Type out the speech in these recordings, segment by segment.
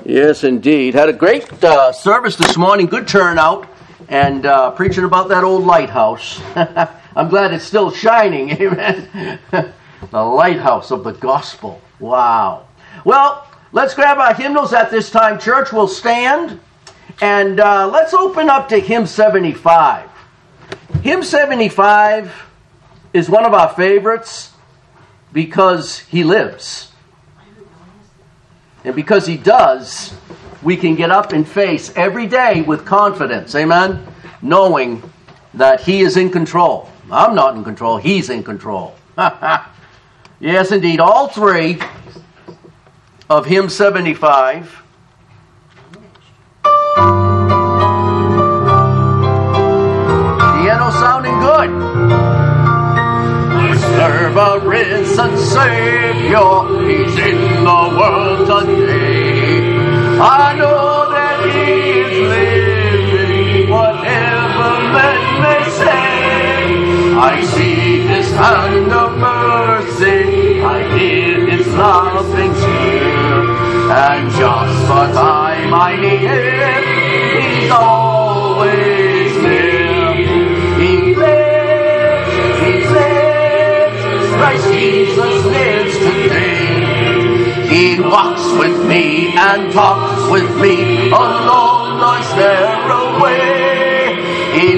Yes, indeed. Had a great service this morning. Good turnout. And preaching about that old lighthouse. I'm glad it's still shining. Amen. The lighthouse of the gospel. Wow. Well, let's grab our hymnals at this time. Church will stand. And let's open up to hymn 75. Hymn 75 is one of our favorites because he lives. And because he does, we can get up and face every day with confidence, amen? Knowing that he is in control. I'm not in control, he's in control. Yes, indeed, all three of hymn 75. Piano sounding good. I serve a risen Savior, he's in the world today. I know that he is living, whatever men may say. I see his hand of mercy, I hear his loving cheer, and just what time I need him, he's always near. He lives, Christ Jesus lives today. He walks with me and talks with me along life's narrow way. He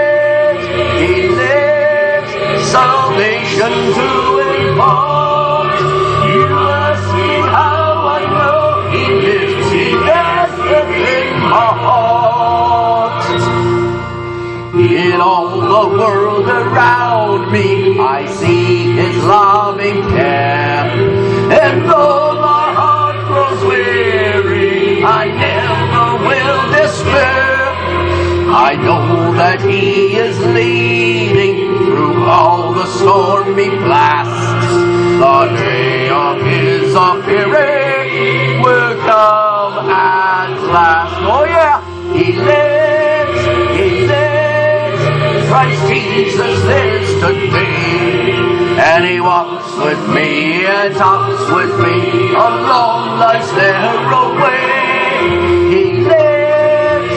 lives, salvation to impart. You ask me how I know he lives, he lives within my heart. In all the world around me, I see his loving care. And though my heart grows weary, I never will despair. I know that he is leading through all the stormy blasts. The day of his appearing will come at last. Oh yeah, he lives, Christ Jesus lives today. And he walks with me and talks with me along life's narrow way. He lives,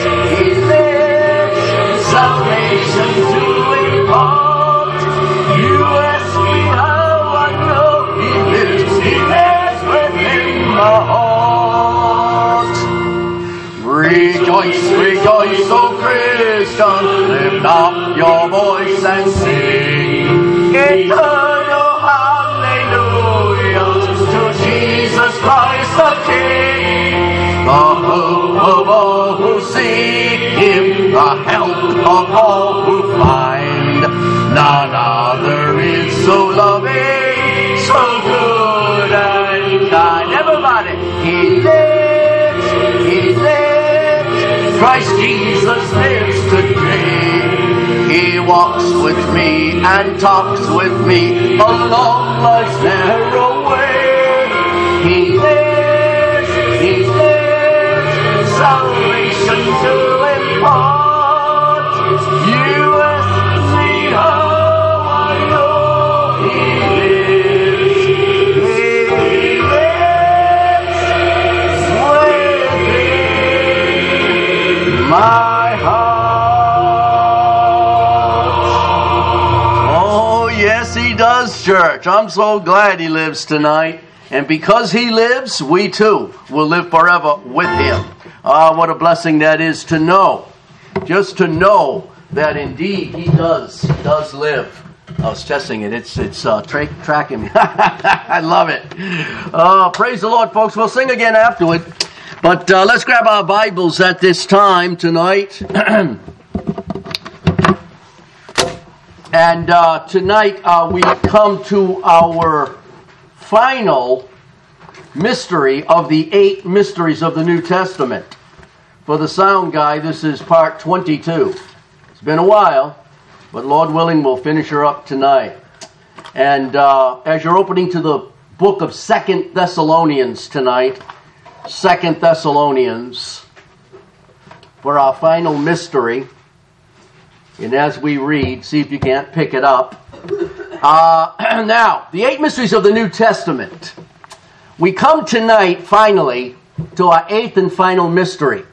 salvation to impart. You ask me how I know he lives within my heart. Rejoice, rejoice, O Christian, lift up your voice and sing. Eternal hallelujah to Jesus Christ the King, the hope of all who seek him, the help of all who find. None other is so loving, so good and kind. Everybody, he lives, Christ Jesus lives today. He walks with me and talks with me along life's narrow way. He lives, salvation to impart. You ask me how I know he lives within my heart. Does, church. I'm so glad he lives tonight. And because he lives, we too will live forever with him. What a blessing that is to know. Just to know that indeed he does live. I was testing it. It's tracking me. I love it. Praise the Lord, folks. We'll sing again afterward. But let's grab our Bibles at this time tonight. And tonight we come to our final mystery of the 8 mysteries of the New Testament. For the sound guy, this is part 22. It's been a while, but Lord willing, we'll finish her up tonight. And as you're opening to the book of 2 Thessalonians tonight, 2 Thessalonians, for our final mystery. And as we read, see if you can't pick it up. Now, the 8 mysteries of the New Testament. We come tonight, finally, to our eighth and final mystery.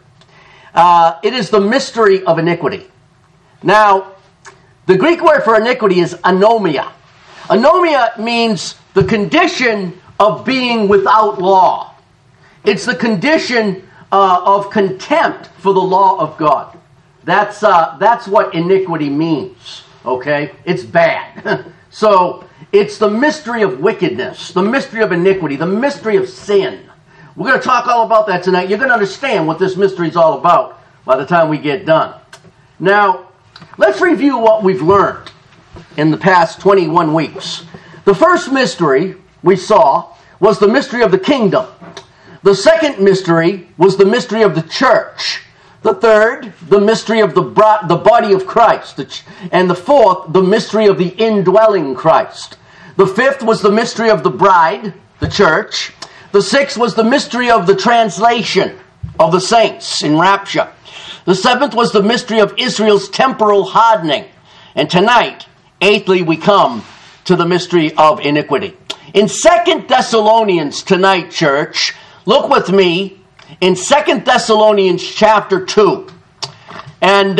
It is the mystery of iniquity. Now, the Greek word for iniquity is anomia. Anomia means the condition of being without law. It's the condition of contempt for the law of God. That's what iniquity means, okay? It's bad. So, it's the mystery of wickedness, the mystery of iniquity, the mystery of sin. We're going to talk all about that tonight. You're going to understand what this mystery is all about by the time we get done. Now, let's review what we've learned in the past 21 weeks. The first mystery we saw was the mystery of the kingdom. The second mystery was the mystery of the church. The third, the mystery of the body of Christ. And the fourth, the mystery of the indwelling Christ. The fifth was the mystery of the bride, the church. The sixth was the mystery of the translation of the saints in rapture. The seventh was the mystery of Israel's temporal hardening. And tonight, eighthly, we come to the mystery of iniquity. In 2 Thessalonians tonight, church, look with me in 2 Thessalonians chapter 2. And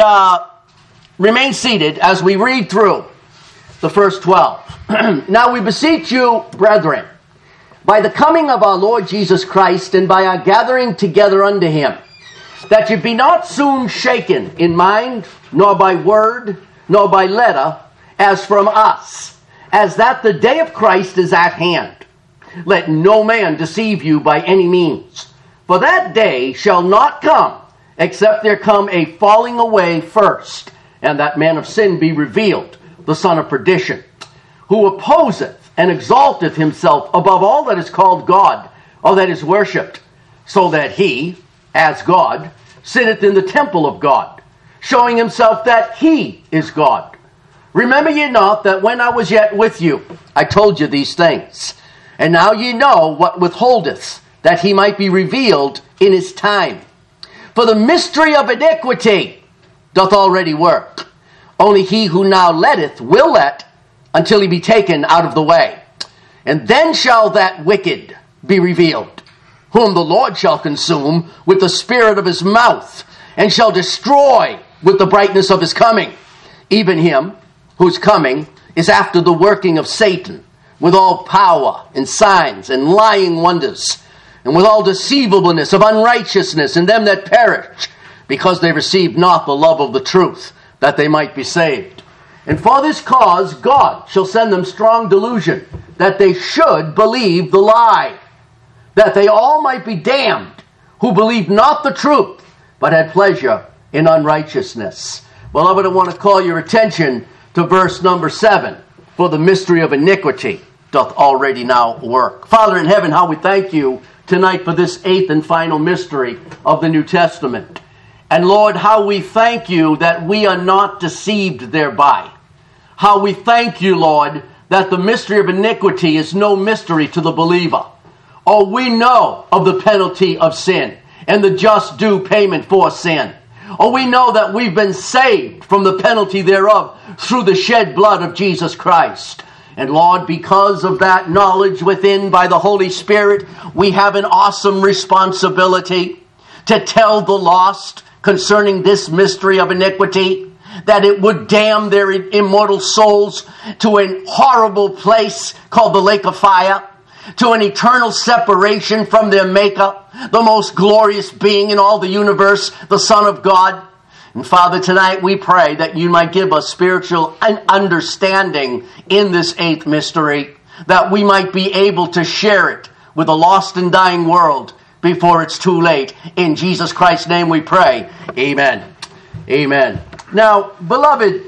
remain seated as we read through the first 12. Now we beseech you, brethren, by the coming of our Lord Jesus Christ and by our gathering together unto him, that you be not soon shaken in mind, nor by word, nor by letter, as from us, as that the day of Christ is at hand. Let no man deceive you by any means. For that day shall not come, except there come a falling away first, and that man of sin be revealed, the son of perdition, who opposeth and exalteth himself above all that is called God, or that is worshipped, so that he, as God, sitteth in the temple of God, showing himself that he is God. Remember ye not that when I was yet with you, I told you these things. And now ye know what withholdeth, that he might be revealed in his time. For the mystery of iniquity doth already work. Only he who now letteth will let, until he be taken out of the way. And then shall that wicked be revealed, whom the Lord shall consume with the spirit of his mouth, and shall destroy with the brightness of his coming, even him whose coming is after the working of Satan, with all power and signs and lying wonders, and with all deceivableness of unrighteousness in them that perish, because they received not the love of the truth, that they might be saved. And for this cause God shall send them strong delusion, that they should believe the lie, that they all might be damned, who believed not the truth, but had pleasure in unrighteousness. Beloved, I want to call your attention to verse number 7. For the mystery of iniquity doth already now work. Father in heaven, how we thank you tonight for this eighth and final mystery of the New Testament. And Lord, how we thank you that we are not deceived thereby. How we thank you, Lord, that the mystery of iniquity is no mystery to the believer. Oh, we know of the penalty of sin and the just due payment for sin. Oh, we know that we've been saved from the penalty thereof through the shed blood of Jesus Christ. And Lord, because of that knowledge within by the Holy Spirit, we have an awesome responsibility to tell the lost concerning this mystery of iniquity, that it would damn their immortal souls to a horrible place called the lake of fire, to an eternal separation from their Maker, the most glorious being in all the universe, the Son of God. And Father, tonight we pray that you might give us spiritual understanding in this eighth mystery, that we might be able to share it with a lost and dying world before it's too late. In Jesus Christ's name we pray. Amen. Amen. Now, beloved,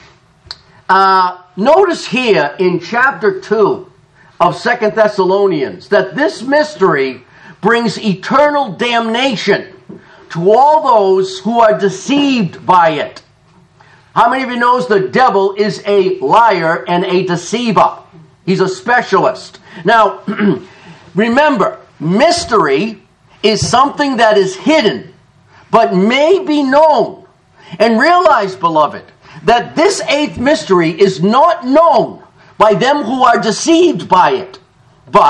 notice here in chapter 2 of 2 Thessalonians that this mystery brings eternal damnation to all those who are deceived by it. How many of you knows the devil is a liar and a deceiver? He's a specialist. Now, remember, mystery is something that is hidden, but may be known. And realize, beloved, that this eighth mystery is not known by them who are deceived by it, but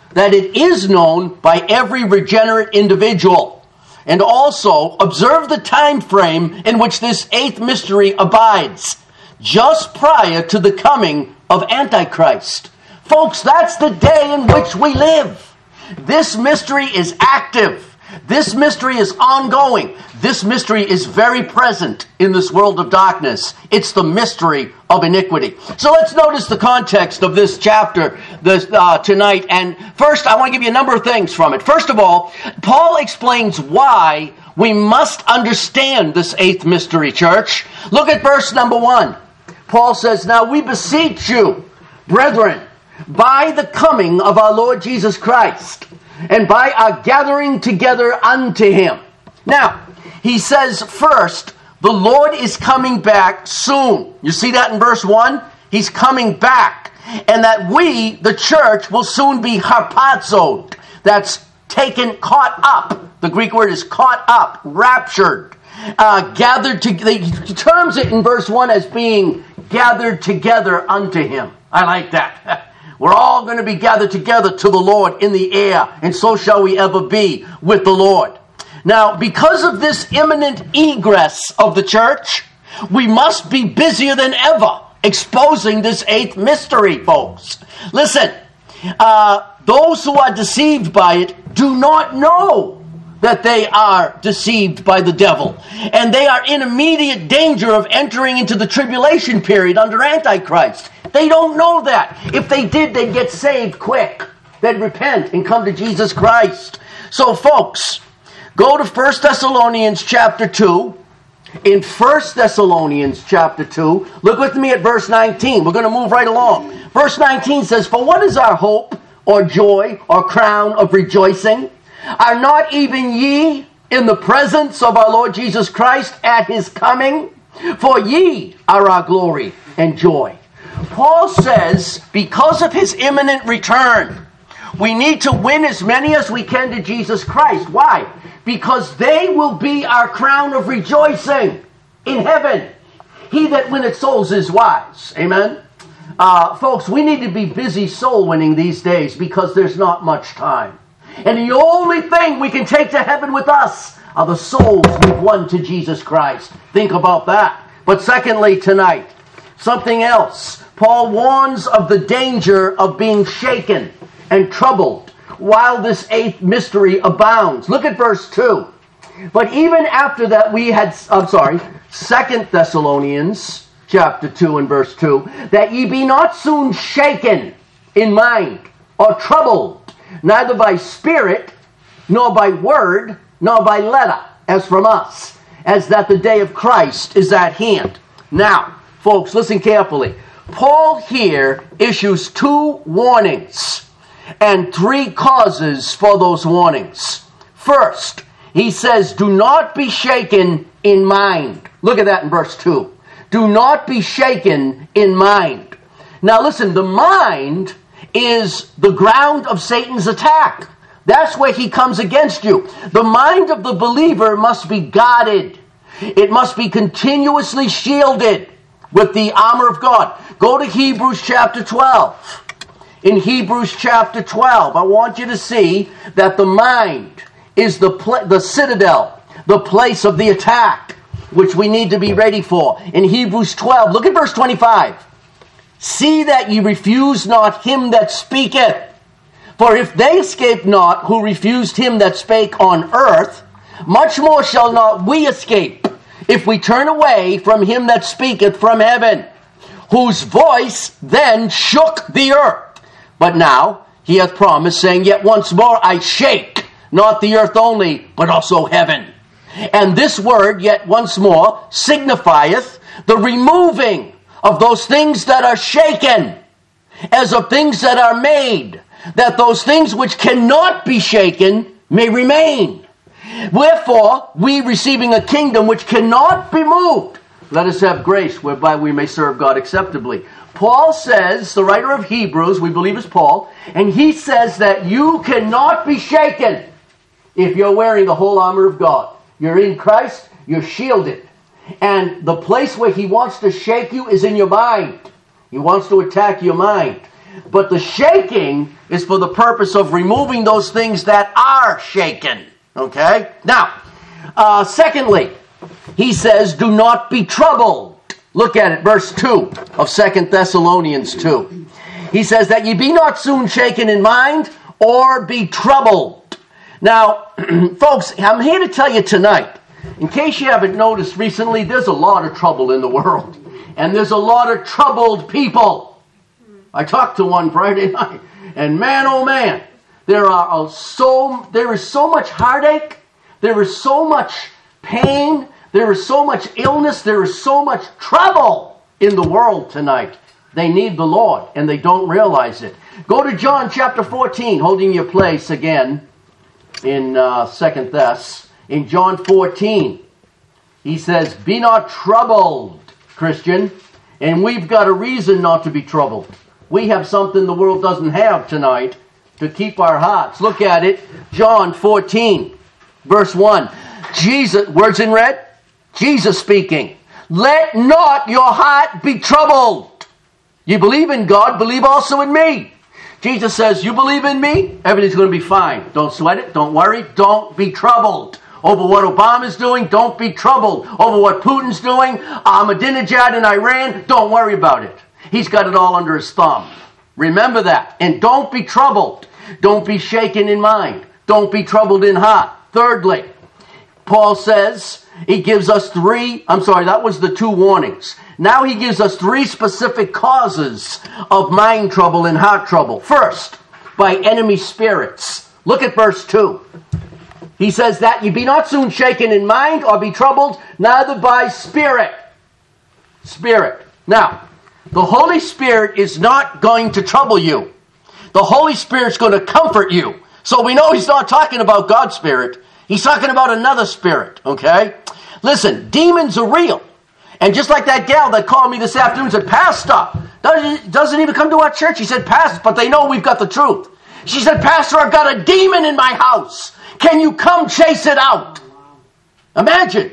that it is known by every regenerate individual. And also, observe the time frame in which this eighth mystery abides, just prior to the coming of Antichrist. Folks, that's the day in which we live. This mystery is active. This mystery is ongoing. This mystery is very present in this world of darkness. It's the mystery of iniquity. So let's notice the context of this chapter tonight. And first, I want to give you a number of things from it. First of all, Paul explains why we must understand this eighth mystery, church. Look at verse number 1. Paul says, "Now we beseech you, brethren, by the coming of our Lord Jesus Christ, and by our gathering together unto him." Now, he says first, the Lord is coming back soon. You see that in verse 1? He's coming back. And that we, the church, will soon be harpazoed. That's taken, caught up. The Greek word is caught up, raptured, gathered together. He terms it in verse 1 as being gathered together unto him. I like that. We're all going to be gathered together to the Lord in the air, and so shall we ever be with the Lord. Now, because of this imminent egress of the church, we must be busier than ever exposing this eighth mystery, folks. Listen, those who are deceived by it do not know that they are deceived by the devil. And they are in immediate danger of entering into the tribulation period under Antichrist. They don't know that. If they did, they'd get saved quick. They'd repent and come to Jesus Christ. So, folks, go to 1 Thessalonians chapter 2. In 1 Thessalonians chapter 2, look with me at verse 19. We're going to move right along. Verse 19 says, "For what is our hope, or joy, or crown of rejoicing? Are not even ye in the presence of our Lord Jesus Christ at his coming? For ye are our glory and joy." Paul says, because of his imminent return, we need to win as many as we can to Jesus Christ. Why? Because they will be our crown of rejoicing in heaven. He that winneth souls is wise. Amen? Folks, we need to be busy soul winning these days because there's not much time. And the only thing we can take to heaven with us are the souls we've won to Jesus Christ. Think about that. But secondly, tonight, something else. Paul warns of the danger of being shaken and troubled while this eighth mystery abounds. Look at verse 2. "But even after that we had," 2 Thessalonians chapter 2 and verse 2, "that ye be not soon shaken in mind or troubled, neither by spirit, nor by word, nor by letter, as from us, as that the day of Christ is at hand." Now, folks, listen carefully. Paul here issues 2 warnings and 3 causes for those warnings. First, he says, do not be shaken in mind. Look at that in verse 2. Do not be shaken in mind. Now listen, the mind is the ground of Satan's attack. That's where he comes against you. The mind of the believer must be guarded. It must be continuously shielded with the armor of God. Go to Hebrews chapter 12. In Hebrews chapter 12, I want you to see that the mind is the citadel, the place of the attack, which we need to be ready for. In Hebrews 12, look at verse 25. "See that ye refuse not him that speaketh. For if they escape not who refused him that spake on earth, much more shall not we escape, if we turn away from him that speaketh from heaven, whose voice then shook the earth. But now he hath promised, saying, Yet once more I shake, not the earth only, but also heaven. And this word, yet once more, signifieth the removing of those things that are shaken, as of things that are made, that those things which cannot be shaken may remain. Wherefore, we receiving a kingdom which cannot be moved, let us have grace whereby we may serve God acceptably. Paul says, the writer of Hebrews, we believe is Paul, and he says that you cannot be shaken if you're wearing the whole armor of God. You're in Christ, you're shielded. And the place where he wants to shake you is in your mind. He wants to attack your mind. But the shaking is for the purpose of removing those things that are shaken. Okay? Now, secondly, he says, do not be troubled. Look at it, verse 2 of 2 Thessalonians 2. He says that ye be not soon shaken in mind or be troubled. Now, folks, I'm here to tell you tonight, in case you haven't noticed recently, there's a lot of trouble in the world. And there's a lot of troubled people. I talked to one Friday night, and man, oh man, there is so much heartache, there is so much pain, there is so much illness, there is so much trouble in the world tonight. They need the Lord, and they don't realize it. Go to John chapter 14, holding your place again in 2 Thess. In John 14, he says, be not troubled, Christian. And we've got a reason not to be troubled. We have something the world doesn't have tonight to keep our hearts. Look at it. John 14, verse 1. Jesus, words in red. Jesus speaking. Let not your heart be troubled. You believe in God, believe also in me. Jesus says, you believe in me, everything's going to be fine. Don't sweat it. Don't worry. Don't be troubled. Over what Obama's doing, don't be troubled. Over what Putin's doing, Ahmadinejad in Iran, don't worry about it. He's got it all under his thumb. Remember that. And don't be troubled. Don't be shaken in mind. Don't be troubled in heart. Thirdly, Paul says, he gives us that was the 2 warnings. Now he gives us 3 specific causes of mind trouble and heart trouble. First, by enemy spirits. Look at verse 2. He says that ye be not soon shaken in mind or be troubled, neither by spirit. Spirit. Now, the Holy Spirit is not going to trouble you. The Holy Spirit's going to comfort you. So we know he's not talking about God's Spirit. He's talking about another spirit, okay? Listen, demons are real. And just like that gal that called me this afternoon and said, Pastor, doesn't even come to our church. She said, Pastor, but they know we've got the truth. She said, Pastor, I've got a demon in my house. Can you come chase it out? Imagine.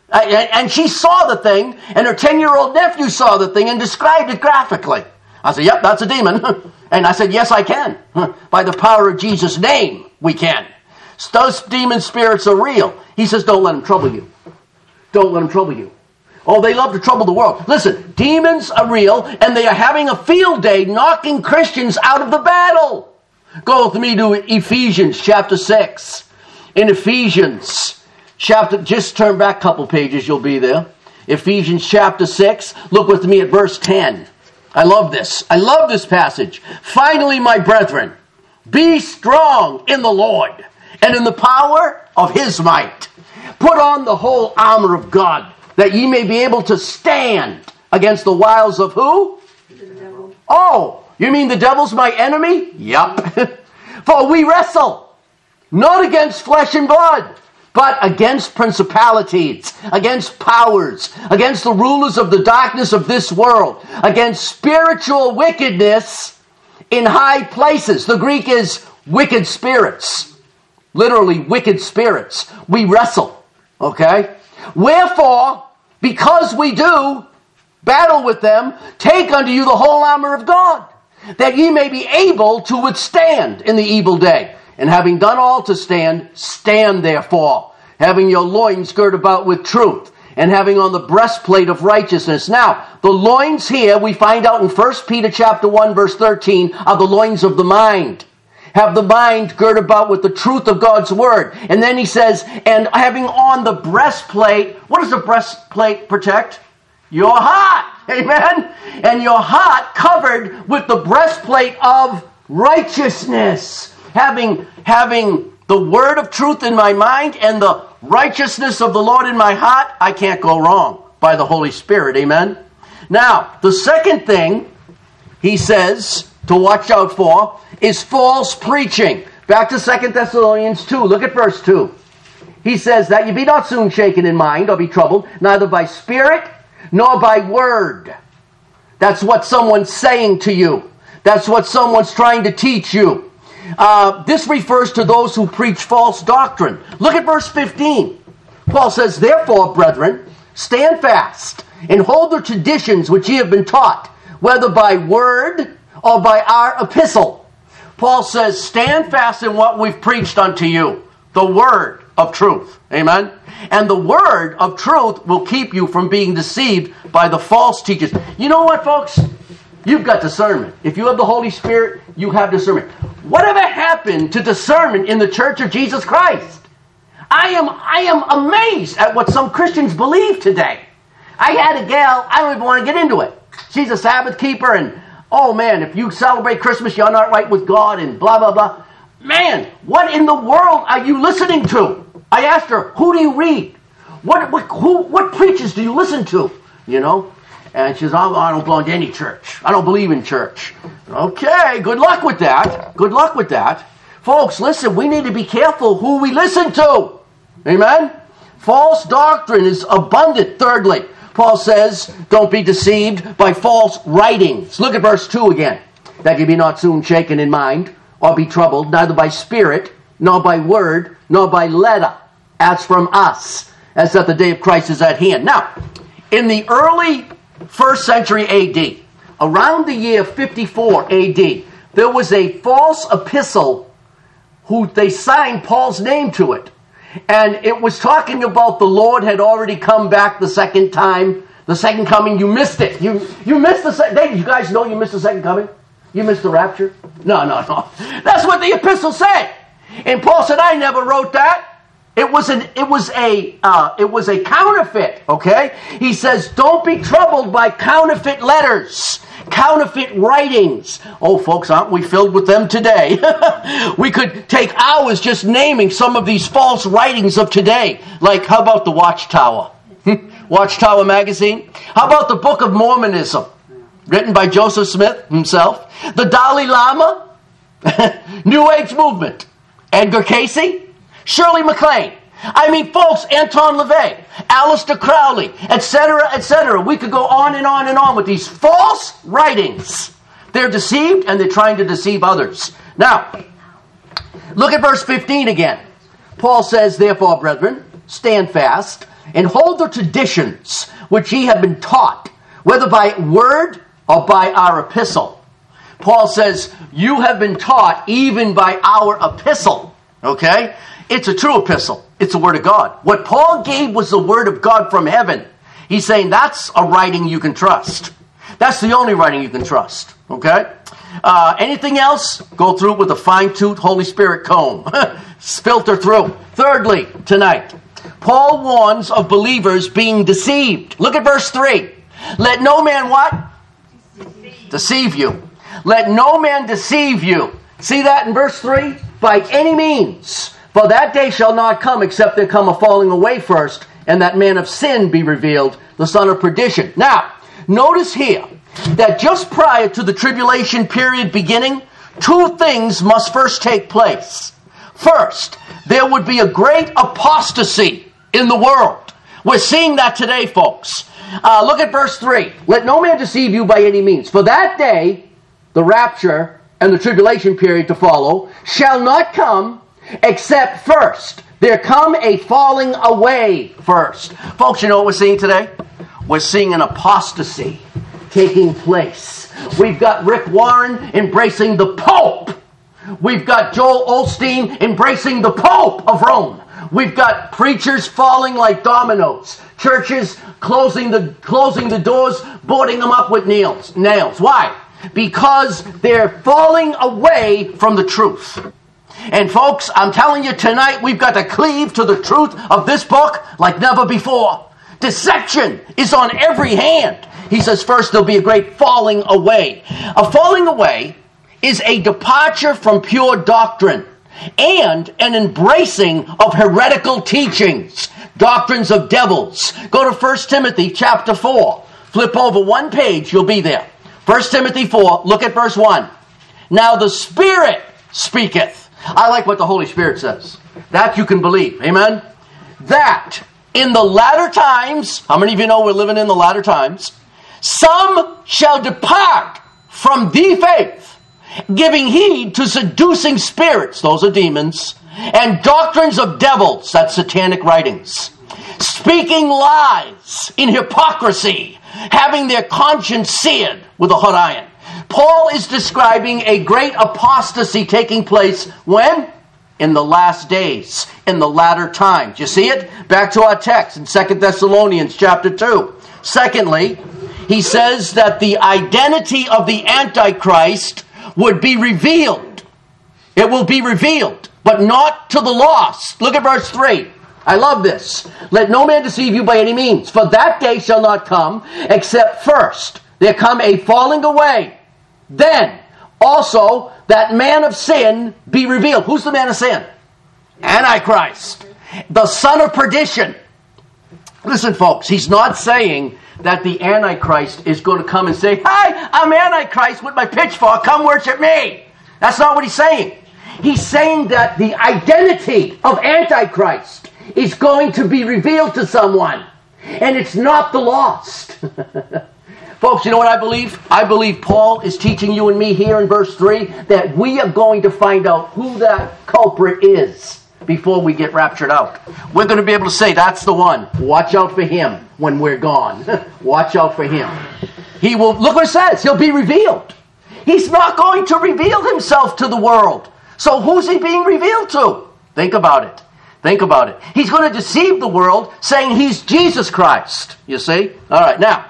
And she saw the thing, and her 10-year-old nephew saw the thing and described it graphically. I said, yep, that's a demon. And I said, yes, I can. By the power of Jesus' name, we can. Those demon spirits are real. He says, don't let them trouble you. Don't let them trouble you. Oh, they love to trouble the world. Listen, demons are real, and they are having a field day knocking Christians out of the battle. Go with me to Ephesians chapter 6. In Ephesians chapter, just turn back a couple pages, you'll be there. Ephesians chapter 6, look with me at verse 10. I love this. I love this passage. Finally, my brethren, be strong in the Lord and in the power of his might. Put on the whole armor of God, that ye may be able to stand against the wiles of who? The devil. Oh, you mean the devil's my enemy? Yup. For we wrestle not against flesh and blood, but against principalities, against powers, against the rulers of the darkness of this world, against spiritual wickedness in high places. The Greek is wicked spirits. Literally, wicked spirits. We wrestle. Okay? Wherefore, because we do battle with them, take unto you the whole armor of God, that ye may be able to withstand in the evil day. And having done all to stand, stand therefore, having your loins girt about with truth, and having on the breastplate of righteousness. Now, the loins here, we find out in 1 Peter chapter 1, verse 13, are the loins of the mind. Have the mind girt about with the truth of God's word. And then he says, and having on the breastplate, what does the breastplate protect? Your heart. Amen? And your heart covered with the breastplate of righteousness. Having the word of truth in my mind and the righteousness of the Lord in my heart, I can't go wrong by the Holy Spirit. Amen? Now, the second thing he says to watch out for is false preaching. Back to 2 Thessalonians 2. Look at verse 2. He says that you be not soon shaken in mind or be troubled, neither by spirit nor by word. That's what someone's saying to you. That's what someone's trying to teach you. This refers to those who preach false doctrine. Look at verse 15. Paul says, therefore, brethren, stand fast and hold the traditions which ye have been taught, whether by word or by our epistle. Paul says, stand fast in what we've preached unto you, the word of truth. Amen? And the word of truth will keep you from being deceived by the false teachers. You know what, folks? You've got discernment. If you have the Holy Spirit, you have discernment. Whatever happened to discernment in the Church of Jesus Christ? I am amazed at what some Christians believe today. I had a gal, I don't even want to get into it. She's a Sabbath keeper, and oh man, if you celebrate Christmas, you're not right with God, and blah, blah, blah. Man, what in the world are you listening to? I asked her, who do you read? What preachers do you listen to? You know? And she says, oh, I don't belong to any church. I don't believe in church. Okay, good luck with that. Good luck with that. Folks, listen, we need to be careful who we listen to. Amen? False doctrine is abundant. Thirdly, Paul says, don't be deceived by false writings. Look at verse 2 again. That ye be not soon shaken in mind, or be troubled, neither by spirit, nor by word, nor by letter, as from us, as that the day of Christ is at hand. Now, in the early 1st century AD, around the year 54 AD, there was a false epistle who they signed Paul's name to it. And it was talking about the Lord had already come back the second time. The second coming, you missed it. You missed the second. Did you guys know you missed the second coming? You missed the rapture? No. That's what the epistle said. And Paul said, I never wrote that. It was a counterfeit, okay? He says, don't be troubled by counterfeit letters, counterfeit writings. Oh, folks, aren't we filled with them today? We could take hours just naming some of these false writings of today. Like, how about the Watchtower? Watchtower magazine? How about the Book of Mormonism, written by Joseph Smith himself? The Dalai Lama? New Age movement? Edgar Cayce? Shirley MacLaine. I mean, folks, Anton LaVey, Aleister Crowley, etc., etc. We could go on and on and on with these false writings. They're deceived, and they're trying to deceive others. Now, look at verse 15 again. Paul says, therefore, brethren, stand fast, and hold the traditions which ye have been taught, whether by word or by our epistle. Paul says, you have been taught even by our epistle. Okay? It's a true epistle. It's the Word of God. What Paul gave was the Word of God from heaven. He's saying that's a writing you can trust. That's the only writing you can trust. Okay? Anything else? Go through it with a fine-toothed Holy Spirit comb. Filter through. Thirdly, tonight, Paul warns of believers being deceived. Look at verse 3. Let no man what? Deceive you. Let no man deceive you. See that in verse 3? By any means. For that day shall not come except there come a falling away first, and that man of sin be revealed, the son of perdition. Now, notice here that just prior to the tribulation period beginning, two things must first take place. First, there would be a great apostasy in the world. We're seeing that today, folks. Look at verse 3. Let no man deceive you by any means. For that day, the rapture and the tribulation period to follow, shall not come except first there come a falling away first. Folks, you know what we're seeing today? We're seeing an apostasy taking place. We've got Rick Warren embracing the Pope. We've got Joel Osteen embracing the Pope of Rome. We've got preachers falling like dominoes. Churches closing the doors, boarding them up with nails. Why? Because they're falling away from the truth. And folks, I'm telling you tonight, we've got to cleave to the truth of this book like never before. Deception is on every hand. He says first there'll be a great falling away. A falling away is a departure from pure doctrine and an embracing of heretical teachings, doctrines of devils. Go to 1 Timothy chapter 4. Flip over one page, you'll be there. 1 Timothy 4, look at verse 1. Now the Spirit speaketh. I like what the Holy Spirit says. That you can believe. Amen? That in the latter times, how many of you know we're living in the latter times? Some shall depart from the faith, giving heed to seducing spirits, those are demons, and doctrines of devils, that's satanic writings, speaking lies in hypocrisy, having their conscience seared with a hot iron, Paul is describing a great apostasy taking place when? In the last days, in the latter times. You see it? Back to our text in 2 Thessalonians chapter 2. Secondly, he says that the identity of the Antichrist would be revealed. It will be revealed, but not to the lost. Look at verse 3. I love this. Let no man deceive you by any means, for that day shall not come, except first there come a falling away. Then also that man of sin be revealed. Who's the man of sin? Antichrist, the son of perdition. Listen, folks, he's not saying that the Antichrist is going to come and say, "Hi, I'm Antichrist with my pitchfork, come worship me." That's not what he's saying. He's saying that the identity of Antichrist is going to be revealed to someone. And it's not the lost. Folks, you know what I believe? I believe Paul is teaching you and me here in verse 3 that we are going to find out who that culprit is before we get raptured out. We're going to be able to say, that's the one. Watch out for him when we're gone. Watch out for him. He will, look what it says, he'll be revealed. He's not going to reveal himself to the world. So who's he being revealed to? Think about it. Think about it. He's going to deceive the world saying he's Jesus Christ. You see? All right, now.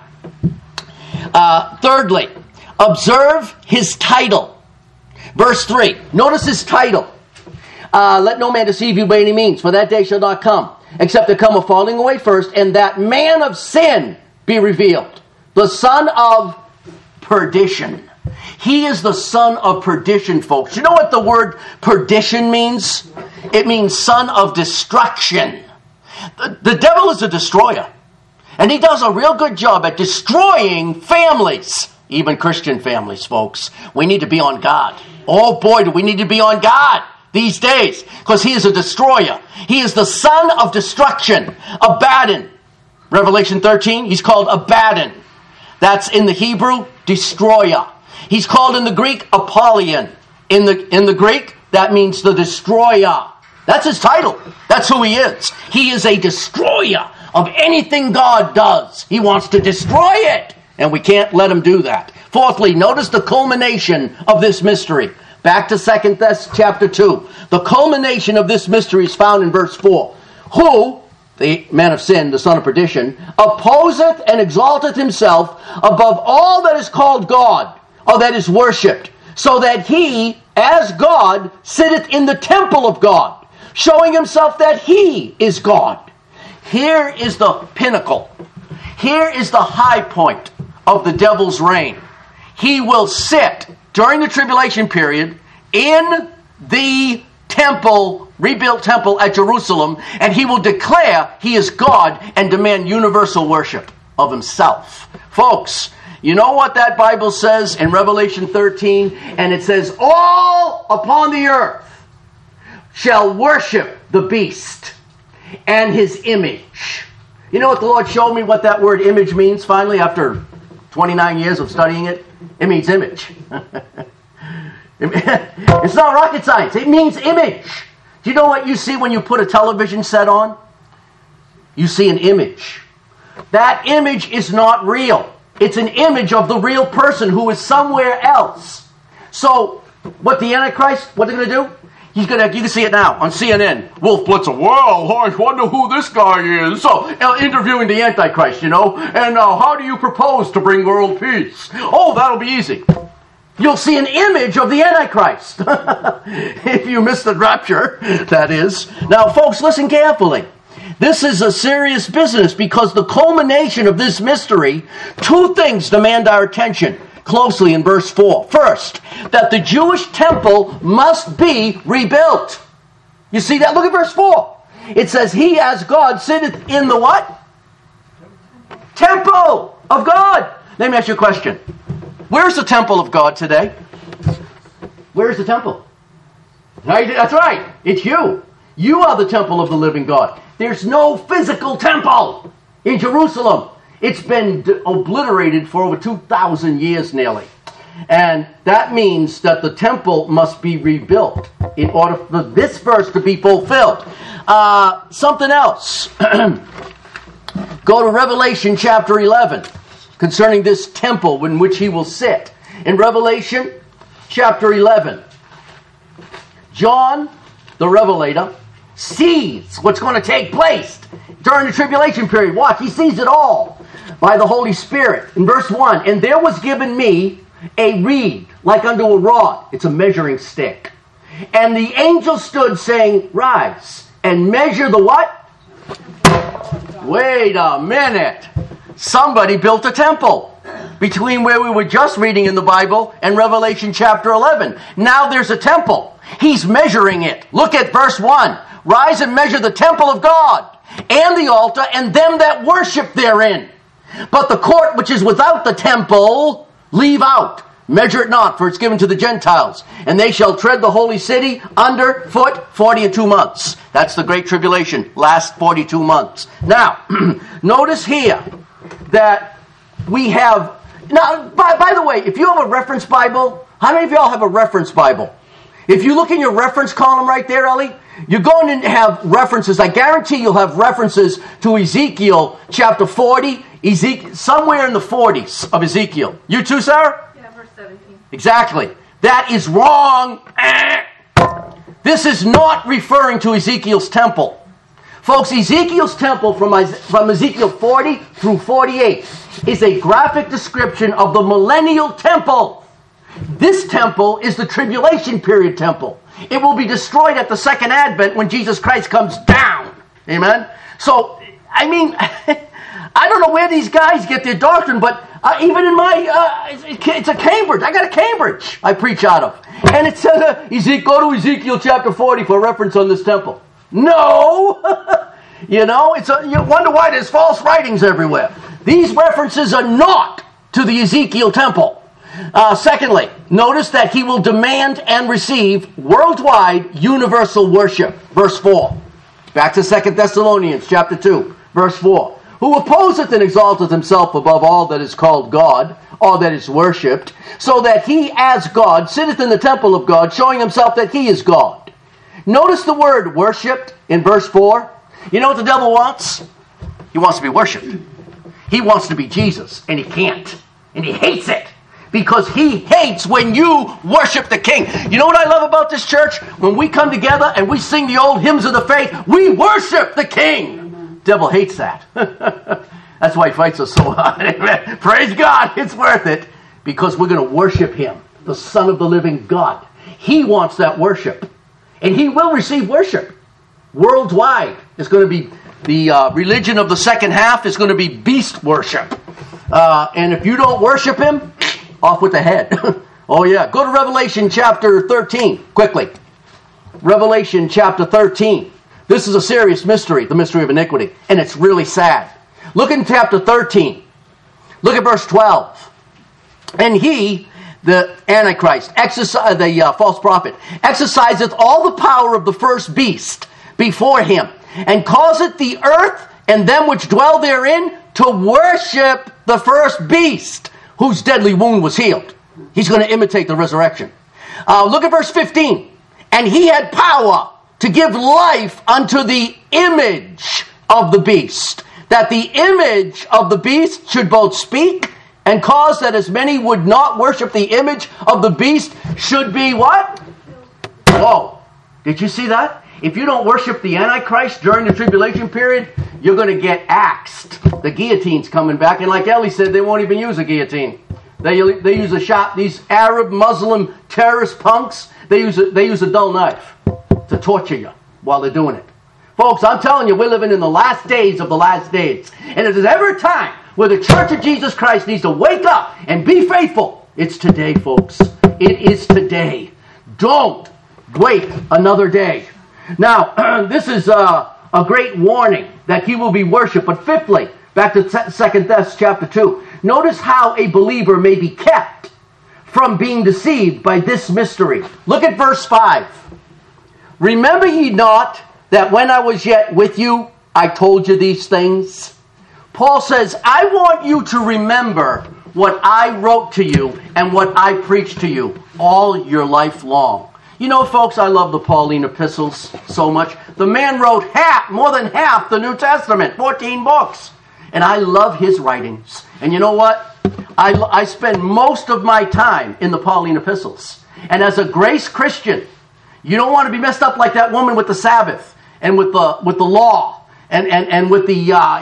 Thirdly, observe his title. Verse 3. Notice his title. Let no man deceive you by any means, for that day shall not come, except there come a falling away first, and that man of sin be revealed, the son of perdition. He is the son of perdition, folks. You know what the word perdition means? It means son of destruction. The devil is a destroyer. And he does a real good job at destroying families. Even Christian families, folks. We need to be on guard. Oh boy, do we need to be on guard these days. Because he is a destroyer. He is the son of destruction. Abaddon. Revelation 13, he's called Abaddon. That's in the Hebrew, destroyer. He's called in the Greek, Apollyon. In the Greek, that means the destroyer. That's his title. That's who he is. He is a destroyer of anything God does. He wants to destroy it. And we can't let him do that. Fourthly, notice the culmination of this mystery. Back to 2 Thess chapter 2. The culmination of this mystery is found in verse 4. Who, the man of sin, the son of perdition, opposeth and exalteth himself above all that is called God, or that is worshipped, so that he, as God, sitteth in the temple of God, showing himself that he is God. Here is the pinnacle. Here is the high point of the devil's reign. He will sit during the tribulation period in the temple, rebuilt temple at Jerusalem, and he will declare he is God and demand universal worship of himself. Folks, you know what that Bible says in Revelation 13? And it says, all upon the earth shall worship the beast and his image. You know what the Lord showed me what that word image means finally after 29 years of studying it? It means image. It's not rocket science. It means image. Do you know what you see when you put a television set on? You see an image. That image is not real. It's an image of the real person who is somewhere else. So, what the Antichrist, what they're going to do? You can see it now on CNN. Wolf Blitzer, well, I wonder who this guy is. So, interviewing the Antichrist, and how do you propose to bring world peace? Oh, that'll be easy. You'll see an image of the Antichrist. If you missed the rapture, that is. Now, folks, listen carefully. This is a serious business because the culmination of this mystery, two things demand our attention closely in verse 4. First, that the Jewish temple must be rebuilt. You see that? Look at verse 4. It says, he as God sitteth in the what? Temple of God. Let me ask you a question. Where's the temple of God today? Where's the temple? That's right. It's you. You are the temple of the living God. There's no physical temple in Jerusalem. It's been obliterated for over 2,000 years nearly. And that means that the temple must be rebuilt in order for this verse to be fulfilled. Something else. Go to Revelation chapter 11 concerning this temple in which he will sit. In Revelation chapter 11, John, the Revelator, sees what's going to take place during the tribulation period. Watch, he sees it all by the Holy Spirit. In verse 1, and there was given me a reed like unto a rod. It's a measuring stick. And the angel stood saying, rise and measure the what? Wait a minute. Somebody built a temple between where we were just reading in the Bible and Revelation chapter 11. Now there's a temple. He's measuring it. Look at verse 1. Rise and measure the temple of God and the altar and them that worship therein. But the court which is without the temple, leave out. Measure it not, for it's given to the Gentiles. And they shall tread the holy city under foot 40 and 2 months. That's the Great Tribulation, last 42 months. Now, notice here that we have... Now, by the way, if you have a reference Bible, how many of y'all have a reference Bible? If you look in your reference column right there, Ellie, you're going to have references. I guarantee you'll have references to Ezekiel chapter 40, somewhere in the 40s of Ezekiel. You too, Sarah? Yeah, verse 17. Exactly. That is wrong. This is not referring to Ezekiel's temple. Folks, Ezekiel's temple from Ezekiel 40 through 48 is a graphic description of the millennial temple. This temple is the tribulation period temple. It will be destroyed at the second advent when Jesus Christ comes down. Amen? So, I mean, I don't know where these guys get their doctrine, but even in my, it's a Cambridge. I got a Cambridge I preach out of. And it says, go to Ezekiel chapter 40 for reference on this temple. No! You know, you wonder why there's false writings everywhere. These references are not to the Ezekiel temple. Secondly, notice that he will demand and receive worldwide universal worship. Verse 4. Back to 2 Thessalonians chapter 2, verse 4. Who opposeth and exalteth himself above all that is called God, or that is worshipped, so that he as God sitteth in the temple of God, showing himself that he is God. Notice the word worshipped in verse 4. You know what the devil wants? He wants to be worshipped. He wants to be Jesus, and he can't. And he hates it. Because he hates when you worship the King. You know what I love about this church? When we come together and we sing the old hymns of the faith, we worship the King. Devil hates that. That's why he fights us so hard. Amen. Praise God. It's worth it. Because we're going to worship him, the Son of the living God. He wants that worship. And he will receive worship. Worldwide. It's going to be the religion of the second half is going to be beast worship. And if you don't worship him, off with the head. Oh yeah. Go to Revelation chapter 13, quickly. Revelation chapter 13. This is a serious mystery, the mystery of iniquity. And it's really sad. Look in chapter 13. Look at verse 12. And he, the Antichrist, the false prophet, exerciseth all the power of the first beast before him, and causeth the earth and them which dwell therein to worship the first beast, whose deadly wound was healed. He's going to imitate the resurrection. Look at verse 15. And he had power to give life unto the image of the beast, that the image of the beast should both speak and cause that as many would not worship the image of the beast should be what? Whoa. Did you see that? If you don't worship the Antichrist during the tribulation period, you're going to get axed. The guillotine's coming back, and like Ellie said, they won't even use a guillotine. They use a shot. These Arab Muslim terrorist punks, they use a dull knife to torture you while they're doing it. Folks, I'm telling you, we're living in the last days of the last days. And if there's ever a time where the Church of Jesus Christ needs to wake up and be faithful, it's today, folks. It is today. Don't wait another day. Now, this is a great warning that he will be worshipped. But fifthly, back to 2 Thess chapter 2. Notice how a believer may be kept from being deceived by this mystery. Look at verse 5. Remember ye not that when I was yet with you, I told you these things? Paul says, I want you to remember what I wrote to you and what I preached to you all your life long. You know, folks, I love the Pauline epistles so much. The man wrote more than half the New Testament, 14 books. And I love his writings. And you know what? I spend most of my time in the Pauline epistles. And as a grace Christian, you don't want to be messed up like that woman with the Sabbath and with the law and with the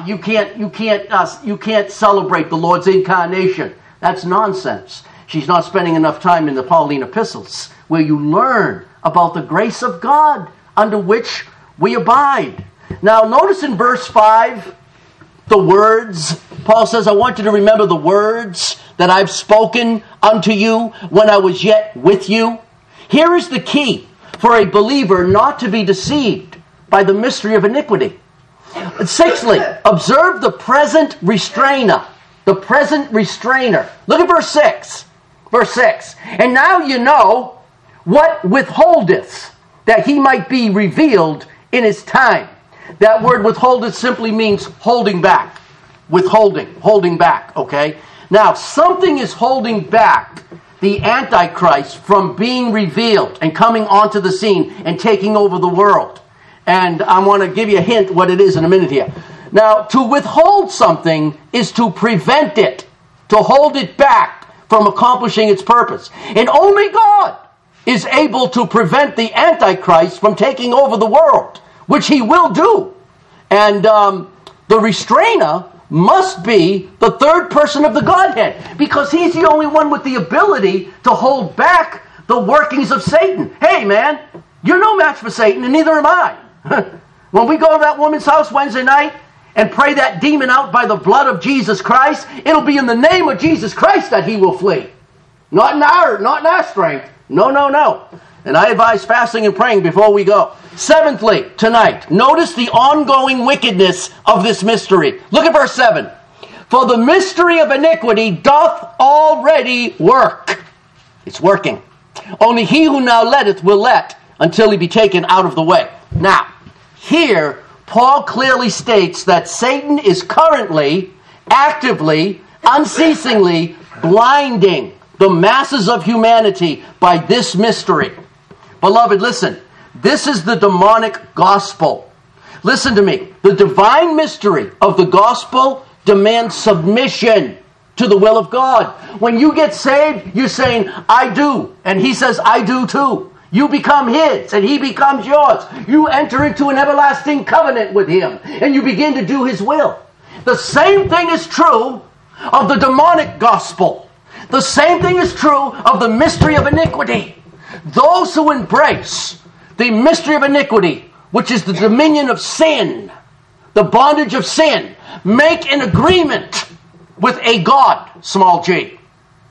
you can't celebrate the Lord's incarnation. That's nonsense. She's not spending enough time in the Pauline epistles where you learn about the grace of God under which we abide. Now notice in verse 5 the words. Paul says, I want you to remember the words that I've spoken unto you when I was yet with you. Here is the key for a believer not to be deceived by the mystery of iniquity. Sixthly, observe the present restrainer. The present restrainer. Look at verse 6. Verse 6. And now you know what withholdeth, that he might be revealed in his time. That word withholdeth simply means holding back. Withholding, holding back, okay? Now, something is holding back the Antichrist from being revealed and coming onto the scene and taking over the world. And I want to give you a hint what it is in a minute here. Now, to withhold something is to prevent it, to hold it back from accomplishing its purpose. And only God is able to prevent the Antichrist from taking over the world, which he will do. And the restrainer must be the third person of the Godhead, because he's the only one with the ability to hold back the workings of Satan. Hey, man, you're no match for Satan, and neither am I. When we go to that woman's house Wednesday night and pray that demon out by the blood of Jesus Christ, it'll be in the name of Jesus Christ that he will flee. Not in our strength. No. And I advise fasting and praying before we go. Seventhly, tonight, notice the ongoing wickedness of this mystery. Look at verse 7. For the mystery of iniquity doth already work. It's working. Only he who now letteth will let until he be taken out of the way. Now, here, Paul clearly states that Satan is currently, actively, unceasingly blinding the masses of humanity by this mystery. Beloved, listen. This is the demonic gospel. Listen to me. The divine mystery of the gospel demands submission to the will of God. When you get saved, you're saying, I do. And he says, I do too. You become his and he becomes yours. You enter into an everlasting covenant with him and you begin to do his will. The same thing is true of the demonic gospel. The same thing is true of the mystery of iniquity. Those who embrace the mystery of iniquity, which is the dominion of sin, the bondage of sin, make an agreement with a God, small g,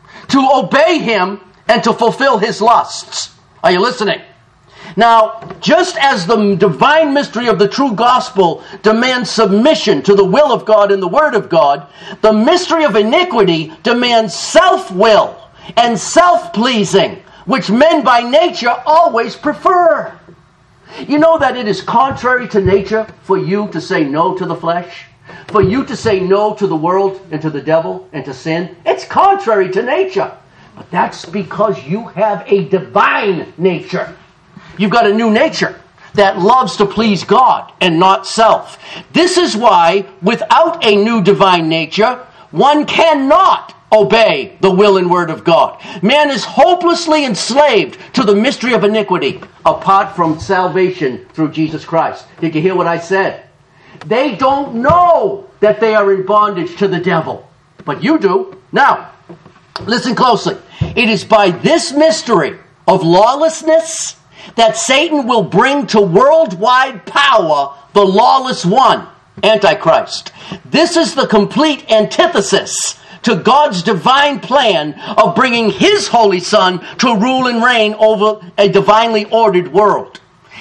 to obey him and to fulfill his lusts. Are you listening? Now, just as the divine mystery of the true gospel demands submission to the will of God and the word of God, the mystery of iniquity demands self-will and self-pleasing, which men by nature always prefer. You know that it is contrary to nature for you to say no to the flesh? For you to say no to the world and to the devil and to sin? It's contrary to nature. But that's because you have a divine nature. You've got a new nature that loves to please God and not self. This is why, without a new divine nature, one cannot obey the will and word of God. Man is hopelessly enslaved to the mystery of iniquity apart from salvation through Jesus Christ. Did you hear what I said? They don't know that they are in bondage to the devil, but you do. Now, listen closely. It is by this mystery of lawlessness that Satan will bring to worldwide power the lawless one, Antichrist. This is the complete antithesis to God's divine plan of bringing his Holy Son to rule and reign over a divinely ordered world.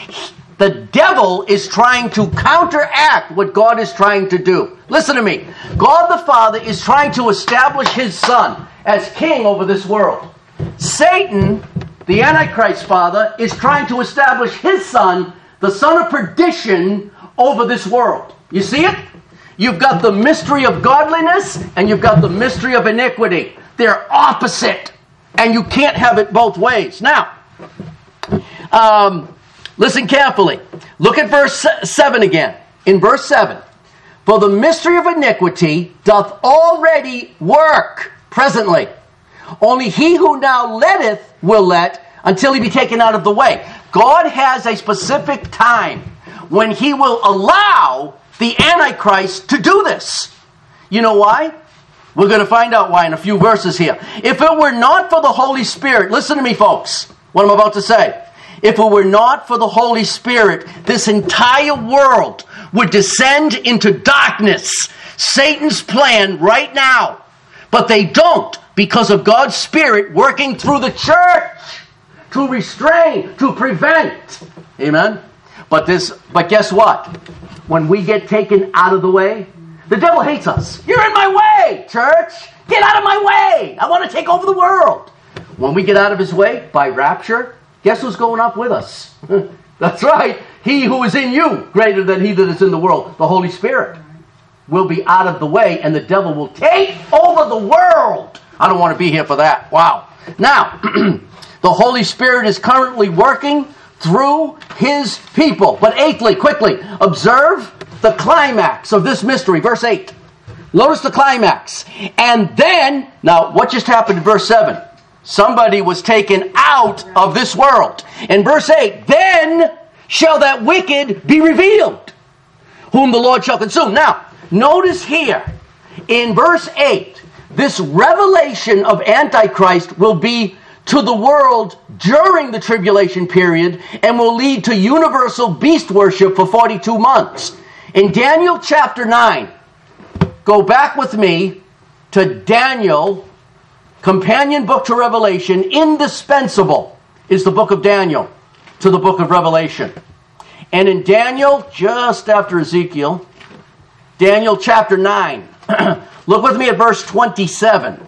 The devil is trying to counteract what God is trying to do. Listen to me. God the Father is trying to establish his Son as king over this world. Satan, the Antichrist father, is trying to establish his son, the son of perdition, over this world. You see it? You've got the mystery of godliness and you've got the mystery of iniquity. They're opposite. And you can't have it both ways. Now, listen carefully. Look at verse 7 again. In verse 7, for the mystery of iniquity doth already work. presently. Only he who now letteth will let until he be taken out of the way. God has a specific time when he will allow the Antichrist to do this. You know why? We're going to find out why in a few verses here. If it were not for the Holy Spirit, listen to me, folks, what I'm about to say. If it were not for the Holy Spirit, this entire world would descend into darkness. Satan's plan right now. But they don't, because of God's Spirit working through the church to restrain, to prevent. Amen? But guess what? When we get taken out of the way, the devil hates us. You're in my way, church. Get out of my way. I want to take over the world. When we get out of his way by rapture, guess who's going up with us? That's right. He who is in you, greater than he that is in the world, the Holy Spirit, will be out of the way, and the devil will take over the world. I don't want to be here for that. Wow. Now, the Holy Spirit is currently working through his people. But eighthly, quickly, observe the climax of this mystery. Verse 8. Notice the climax. And then, now what just happened in verse 7? Somebody was taken out of this world. In verse 8, then shall that wicked be revealed, whom the Lord shall consume. Now, notice here, in verse 8, this revelation of Antichrist will be to the world during the tribulation period and will lead to universal beast worship for 42 months. In Daniel chapter 9, go back with me to Daniel, companion book to Revelation. Indispensable is the book of Daniel to the book of Revelation. And in Daniel, just after Ezekiel, Daniel chapter 9, look with me at verse 27.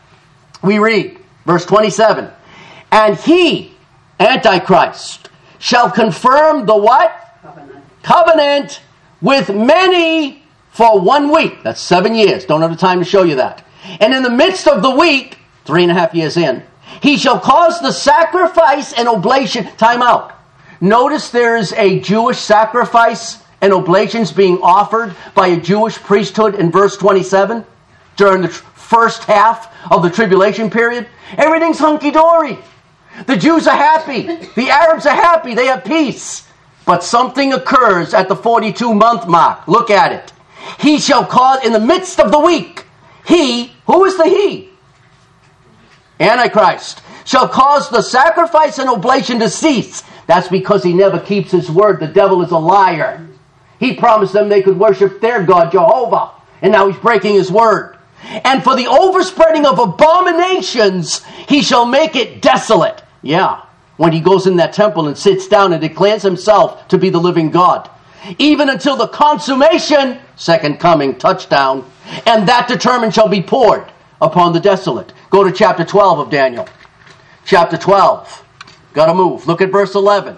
We read, verse 27, and he, Antichrist, shall confirm the what? Covenant with many for 1 week. That's 7 years. Don't have the time to show you that. And in the midst of the week, 3.5 years in, he shall cause the sacrifice and oblation. Time out. Notice there's a Jewish sacrifice and oblations being offered by a Jewish priesthood in verse 27 during the first half of the tribulation period. Everything's hunky-dory. The Jews are happy. The Arabs are happy. They have peace. But something occurs at the 42-month mark. Look at it. He shall cause, in the midst of the week, he, who is the he? Antichrist, shall cause the sacrifice and oblation to cease. That's because he never keeps his word. The devil is a liar. He promised them they could worship their God, Jehovah. And now he's breaking his word. And for the overspreading of abominations, he shall make it desolate. Yeah, when he goes in that temple and sits down and declares himself to be the living God. Even until the consummation, second coming, touchdown, and that determined shall be poured upon the desolate. Go to chapter 12 of Daniel. Chapter 12. Got to move. Look at verse 11.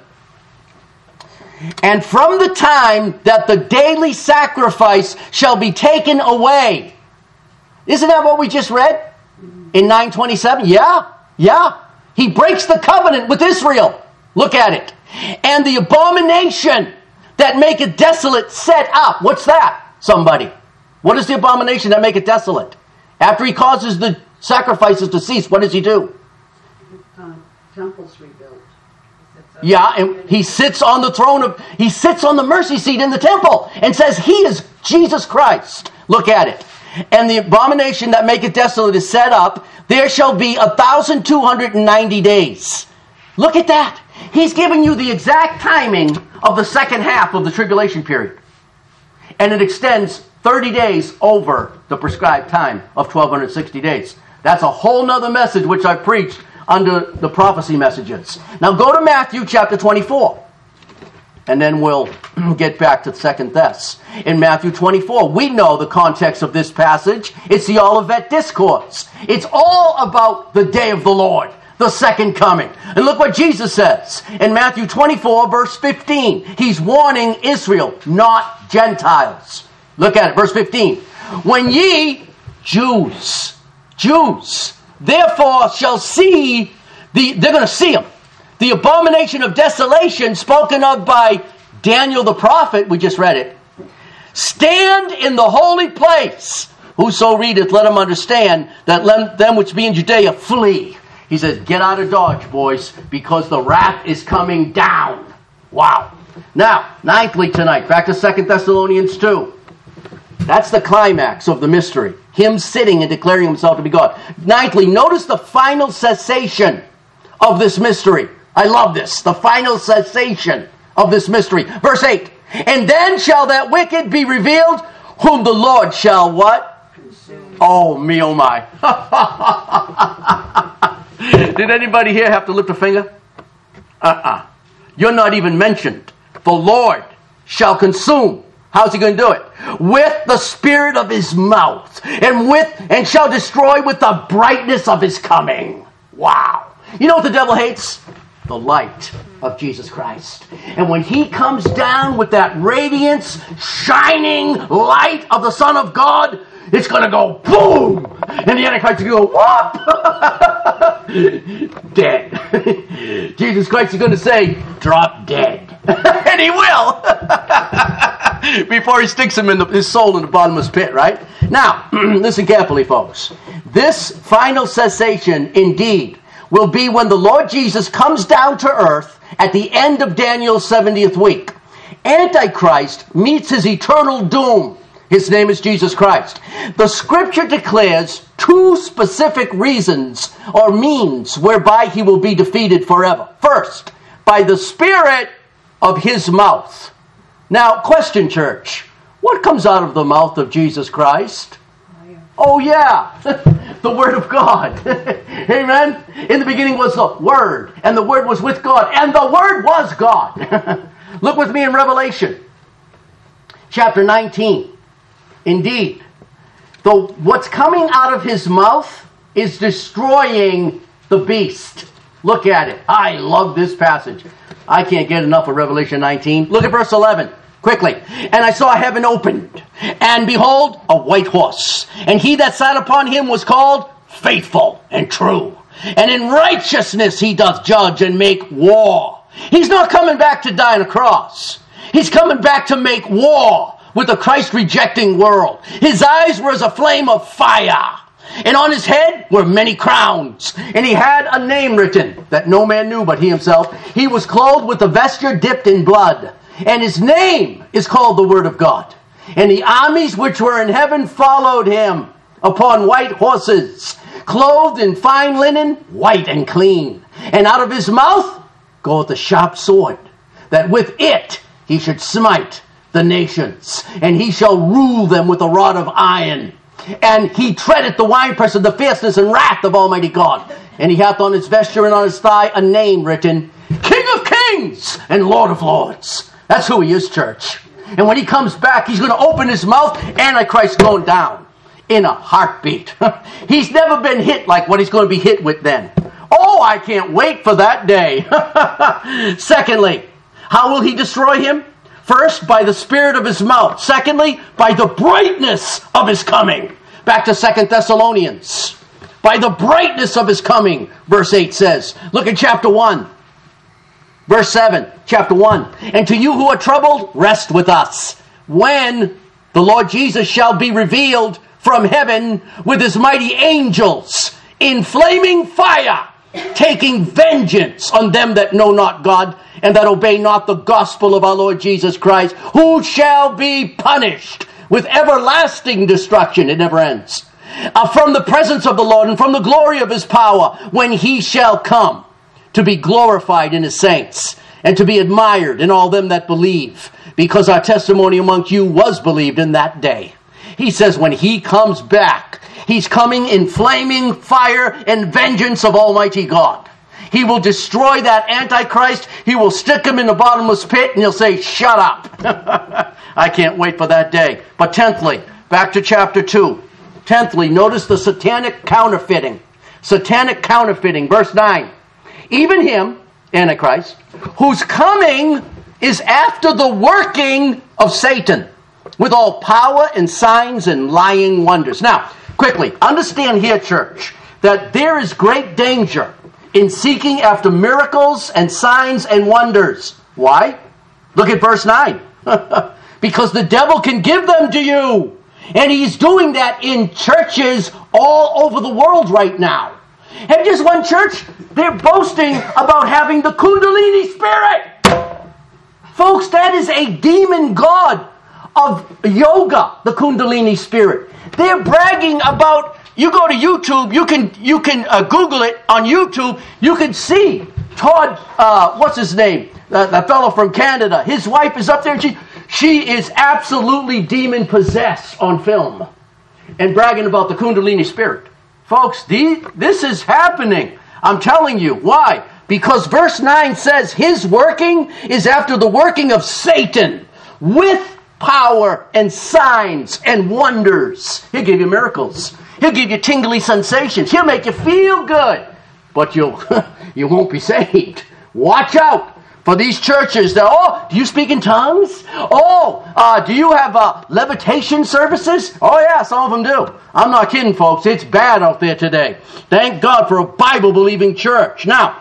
And from the time that the daily sacrifice shall be taken away. Isn't that what we just read? In 9:27? Yeah. He breaks the covenant with Israel. Look at it. And the abomination that make it desolate set up. What's that? Somebody. What is the abomination that make it desolate? After he causes the sacrifices to cease, what does he do? Temple's rebuilt. Yeah, and he sits on he sits on the mercy seat in the temple and says he is Jesus Christ. Look at it. And the abomination that make it desolate is set up. There shall be 1,290 days. Look at that. He's giving you the exact timing of the second half of the tribulation period. And it extends 30 days over the prescribed time of 1,260 days. That's a whole nother message which I preached under the prophecy messages. Now go to Matthew chapter 24. And then we'll get back to 2 Thess. In Matthew 24, we know the context of this passage. It's the Olivet Discourse. It's all about the day of the Lord, the second coming. And look what Jesus says in Matthew 24, verse 15. He's warning Israel, not Gentiles. Look at it, verse 15. When ye, Jews, therefore shall see, they're going to see him. The abomination of desolation spoken of by Daniel the prophet, we just read it, stand in the holy place Whoso readeth, let him understand that them which be in Judea flee. He says, get out of Dodge, boys, because the wrath is coming down. Wow. Now, ninthly tonight, back to 2 Thessalonians 2. That's the climax of the mystery. Him sitting and declaring himself to be God. Ninthly, notice the final cessation of this mystery. I love this. The final cessation of this mystery. Verse 8. And then shall that wicked be revealed, whom the Lord shall what? Consume. Oh, me, oh my. Did anybody here have to lift a finger? You're not even mentioned. The Lord shall consume. How's he going to do it? With the spirit of his mouth, and shall destroy with the brightness of his coming. Wow. You know what the devil hates? The light of Jesus Christ. And when he comes down with that radiance, shining light of the Son of God, it's going to go boom! And the Antichrist is going to go whoop! Dead. Jesus Christ is going to say, drop dead. And he will! Before he sticks him in his soul in the bottomless pit, right? Now, listen carefully, folks. This final cessation, indeed, will be when the Lord Jesus comes down to earth at the end of Daniel's 70th week. Antichrist meets his eternal doom. His name is Jesus Christ. The scripture declares two specific reasons or means whereby he will be defeated forever. First, by the spirit of his mouth. Now, question, church. What comes out of the mouth of Jesus Christ? Oh, yeah. The Word of God. Amen? In the beginning was the Word, and the Word was with God, and the Word was God. Look with me in Revelation, chapter 19. Indeed, what's coming out of his mouth is destroying the beast. Look at it. I love this passage. I can't get enough of Revelation 19. Look at verse 11. Quickly. And I saw heaven opened, and behold, a white horse. And he that sat upon him was called Faithful and True. And in righteousness he doth judge and make war. He's not coming back to die on a cross. He's coming back to make war with the Christ-rejecting world. His eyes were as a flame of fire. And on his head were many crowns. And he had a name written that no man knew but he himself. He was clothed with a vesture dipped in blood. And his name is called the Word of God. And the armies which were in heaven followed him upon white horses, clothed in fine linen, white and clean. And out of his mouth goeth a sharp sword, that with it he should smite the nations. And he shall rule them with a rod of iron. And he treadeth the winepress of the fierceness and wrath of Almighty God. And he hath on his vesture and on his thigh a name written, King of Kings and Lord of Lords. That's who he is, church. And when he comes back, he's going to open his mouth. Antichrist going down in a heartbeat. He's never been hit like what he's going to be hit with then. Oh, I can't wait for that day. Secondly, how will he destroy him? First, by the spirit of his mouth. Secondly, by the brightness of his coming. Back to 2 Thessalonians. By the brightness of his coming, verse 8 says. Look at chapter 1. Verse 7, chapter 1. And to you who are troubled, rest with us, when the Lord Jesus shall be revealed from heaven with his mighty angels in flaming fire, taking vengeance on them that know not God and that obey not the gospel of our Lord Jesus Christ, who shall be punished with everlasting destruction. It never ends. From the presence of the Lord and from the glory of his power, when he shall come to be glorified in his saints and to be admired in all them that believe, because our testimony among you was believed in that day. He says when he comes back, he's coming in flaming fire and vengeance of Almighty God. He will destroy that Antichrist. He will stick him in the bottomless pit and he'll say, shut up. I can't wait for that day. But tenthly, back to chapter 2. Tenthly, notice the satanic counterfeiting. Satanic counterfeiting, verse 9. Even him, Antichrist, whose coming is after the working of Satan, with all power and signs and lying wonders. Now, quickly, understand here, church, that there is great danger in seeking after miracles and signs and wonders. Why? Look at verse 9. Because the devil can give them to you, And he's doing that in churches all over the world right now. And just one church, they're boasting about having the Kundalini spirit. Folks, that is a demon god of yoga, the Kundalini spirit. They're bragging about, you go to YouTube, you can Google it on YouTube, you can see Todd, what's his name? The fellow from Canada. His wife is up there and she is absolutely demon possessed on film and bragging about the Kundalini spirit. Folks, this is happening. I'm telling you. Why? Because verse 9 says his working is after the working of Satan with power and signs and wonders. He'll give you miracles. He'll give you tingly sensations. He'll make you feel good. But you won't be saved. Watch out for these churches that, do you speak in tongues? Do you have levitation services? Oh yeah, some of them do. I'm not kidding, folks. It's bad out there today. Thank God for a Bible-believing church. Now,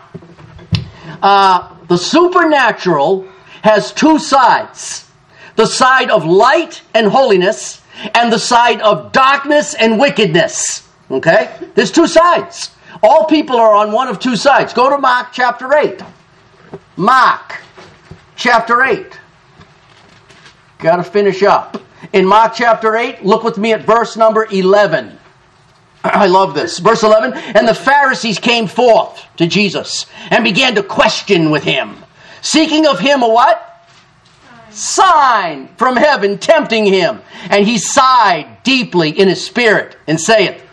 the supernatural has two sides. The side of light and holiness, and the side of darkness and wickedness. Okay? There's two sides. All people are on one of two sides. Go to Mark chapter 8. Mark chapter 8. Got to finish up. In Mark chapter 8, look with me at verse number 11. I love this. Verse 11, and the Pharisees came forth to Jesus and began to question with him, seeking of him a what? Sign from heaven, tempting him. And he sighed deeply in his spirit and saith,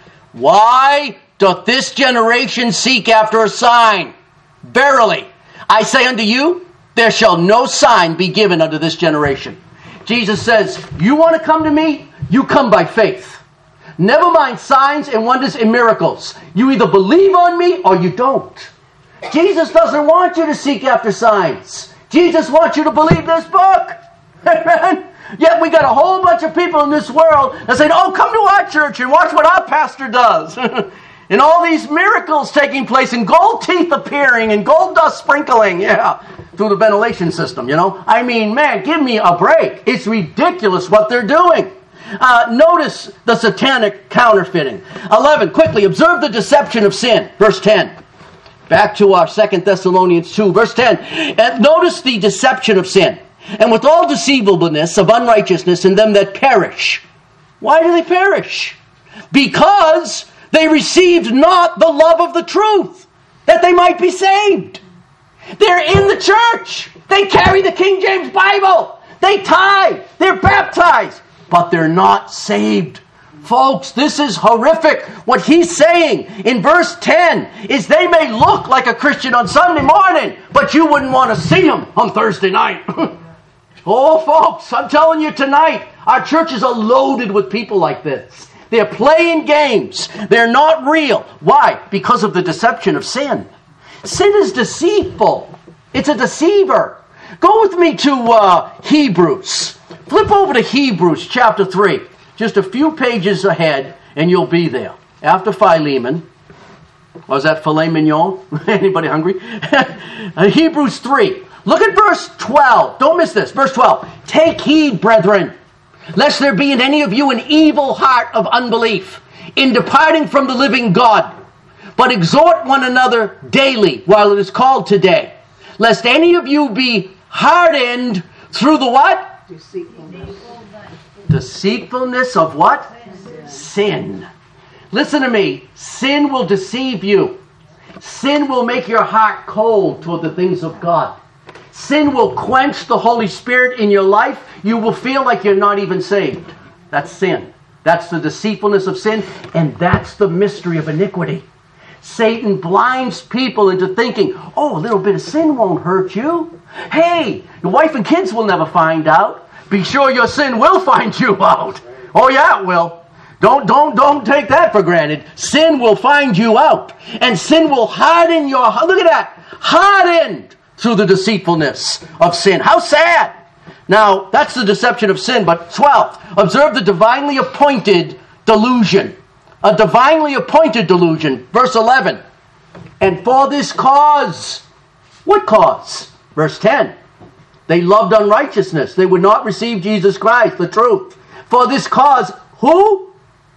why doth this generation seek after a sign? Verily, I say unto you, there shall no sign be given unto this generation. Jesus says, you want to come to me? You come by faith. Never mind signs and wonders and miracles. You either believe on me or you don't. Jesus doesn't want you to seek after signs. Jesus wants you to believe this book. Amen. Yet we got a whole bunch of people in this world that say, come to our church and watch what our pastor does. And all these miracles taking place and gold teeth appearing and gold dust sprinkling, through the ventilation system, I mean, man, give me a break. It's ridiculous what they're doing. Notice the satanic counterfeiting. 11, quickly, observe the deception of sin. Verse 10. Back to our 2 Thessalonians 2, verse 10. And notice the deception of sin. And with all deceivableness of unrighteousness in them that perish. Why do they perish? Because they received not the love of the truth, that they might be saved. They're in the church. They carry the King James Bible. They tithe. They're baptized. But they're not saved. Folks, this is horrific. What he's saying in verse 10 is they may look like a Christian on Sunday morning, but you wouldn't want to see them on Thursday night. Oh, folks, I'm telling you tonight, our churches are loaded with people like this. They're playing games. They're not real. Why? Because of the deception of sin. Sin is deceitful. It's a deceiver. Go with me to Hebrews. Flip over to Hebrews chapter 3. Just a few pages ahead, and you'll be there. After Philemon. Was that filet mignon? Anybody hungry? Hebrews 3. Look at verse 12. Don't miss this. Verse 12. Take heed, brethren, lest there be in any of you an evil heart of unbelief, in departing from the living God. But exhort one another daily, while it is called today, lest any of you be hardened through the what? Deceitfulness. Deceitfulness of what? Sin. Listen to me. Sin will deceive you. Sin will make your heart cold toward the things of God. Sin will quench the Holy Spirit in your life. You will feel like you're not even saved. That's sin. That's the deceitfulness of sin, and that's the mystery of iniquity. Satan blinds people into thinking, a little bit of sin won't hurt you. Hey, your wife and kids will never find out. Be sure your sin will find you out. Oh yeah, it will. Don't take that for granted. Sin will find you out. And sin will harden your heart. Look at that. Hardened through the deceitfulness of sin. How sad. Now, that's the deception of sin. But 12, observe the divinely appointed delusion. A divinely appointed delusion. Verse 11. And for this cause. What cause? Verse 10. They loved unrighteousness. They would not receive Jesus Christ, the truth. For this cause, Who?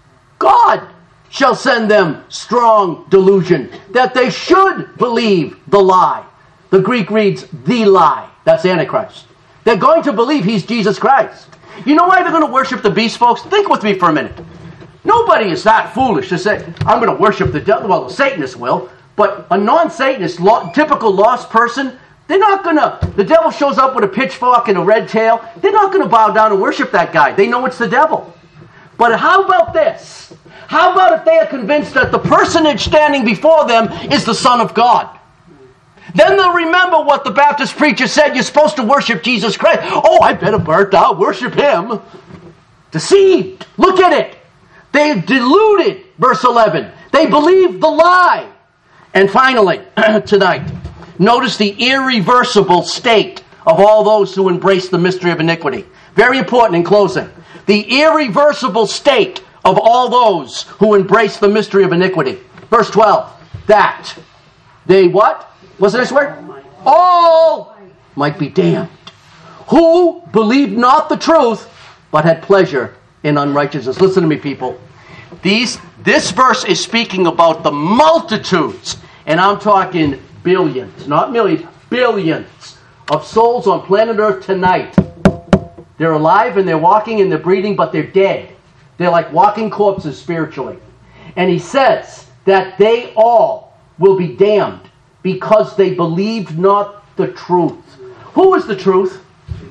God shall send them strong delusion that they should believe the lie. The Greek reads the lie. That's Antichrist. They're going to believe he's Jesus Christ. You know why they're going to worship the beast, folks? Think with me for a minute. Nobody is that foolish to say, I'm going to worship the devil. Well, the Satanists will. But a non-Satanist, typical lost person, they're not going to, the devil shows up with a pitchfork and a red tail. They're not going to bow down and worship that guy. They know it's the devil. But how about this? How about if they are convinced that the personage standing before them is the Son of God? Then they'll remember what the Baptist preacher said, you're supposed to worship Jesus Christ. Oh, I better burn down, worship him. Deceived. Look at it. They deluded, verse 11. They believed the lie. And finally, tonight, notice the irreversible state of all those who embrace the mystery of iniquity. Very important in closing. The irreversible state of all those who embrace the mystery of iniquity. Verse 12. That they what? What's the next word? All might be damned. Who believed not the truth, but had pleasure in unrighteousness. Listen to me, people. This verse is speaking about the multitudes, and I'm talking billions, not millions, billions of souls on planet Earth tonight. They're alive and they're walking and they're breathing, but they're dead. They're like walking corpses spiritually. And he says that they all will be damned because they believed not the truth. Who is the truth?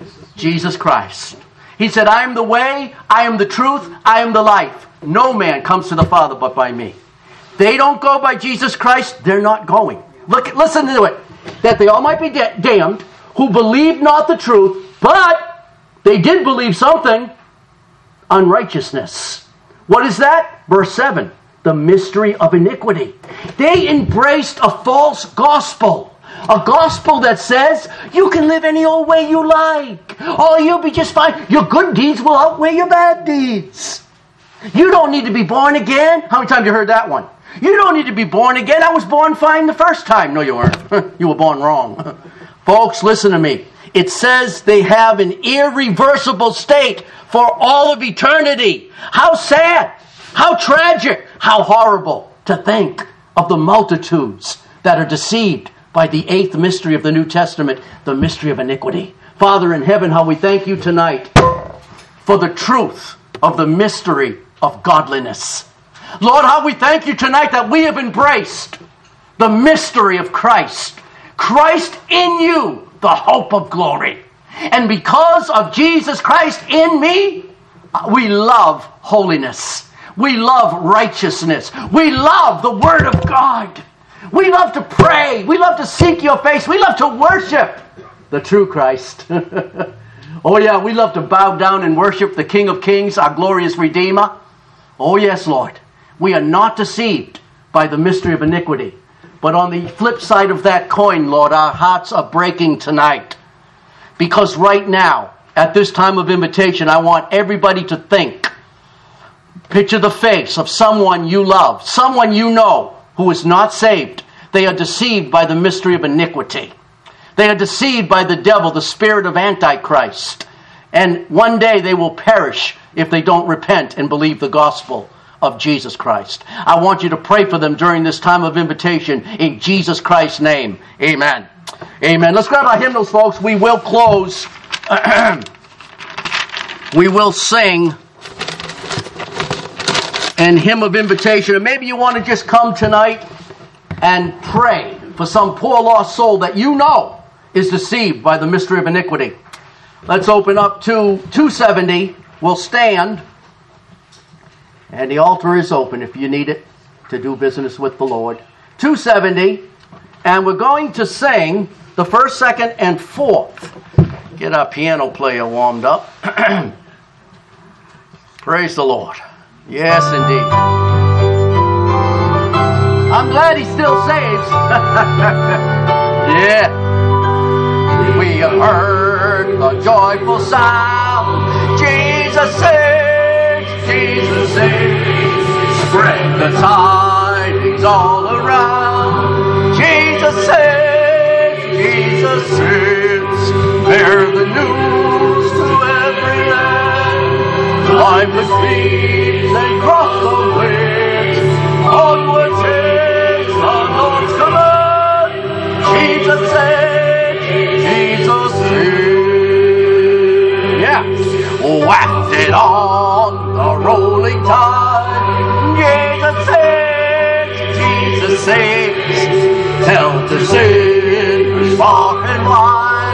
Jesus Christ. He said, I am the way, I am the truth, I am the life. No man comes to the Father but by me. They don't go by Jesus Christ, they're not going. Listen to it. That they all might be damned, who believed not the truth, but they did believe something. Unrighteousness. What is that? Verse 7. The mystery of iniquity. They embraced a false gospel. A gospel that says, you can live any old way you like. Oh, you'll be just fine. Your good deeds will outweigh your bad deeds. You don't need to be born again. How many times have you heard that one? You don't need to be born again. I was born fine the first time. No, you weren't. You were born wrong. Folks, listen to me. It says they have an irreversible state for all of eternity. How sad. How tragic. How horrible to think of the multitudes that are deceived by the eighth mystery of the New Testament, the mystery of iniquity. Father in heaven, how we thank you tonight for the truth of the mystery of godliness. Lord, how we thank you tonight that we have embraced the mystery of Christ. Christ in you, the hope of glory. And because of Jesus Christ in me, we love holiness. We love righteousness. We love the Word of God. We love to pray. We love to seek your face. We love to worship the true Christ. Oh yeah, we love to bow down and worship the King of Kings, our glorious Redeemer. Oh yes, Lord. We are not deceived by the mystery of iniquity. But on the flip side of that coin, Lord, our hearts are breaking tonight. Because right now, at this time of invitation, I want everybody to think. Picture the face of someone you love, someone you know who is not saved. They are deceived by the mystery of iniquity. They are deceived by the devil, the spirit of Antichrist. And one day they will perish if they don't repent and believe the gospel of Jesus Christ. I want you to pray for them during this time of invitation in Jesus Christ's name. Amen. Amen. Let's grab our hymnals, folks. We will close. We will sing an hymn of invitation. And maybe you want to just come tonight and pray for some poor lost soul that you know is deceived by the mystery of iniquity. Let's open up to 270. We'll stand. And the altar is open if you need it to do business with the Lord. 270. And we're going to sing the first, second, and fourth. Get our piano player warmed up. Praise the Lord. Yes, indeed. I'm glad he still saves. Yeah. We have heard the joyful sound. Jesus saves, Jesus saves. Spread the tidings all around. Jesus saves, Jesus saves. Bear the news to every land. Climb the tree. whacked it on the rolling tide. Jesus saves, tell the sinners far and wide.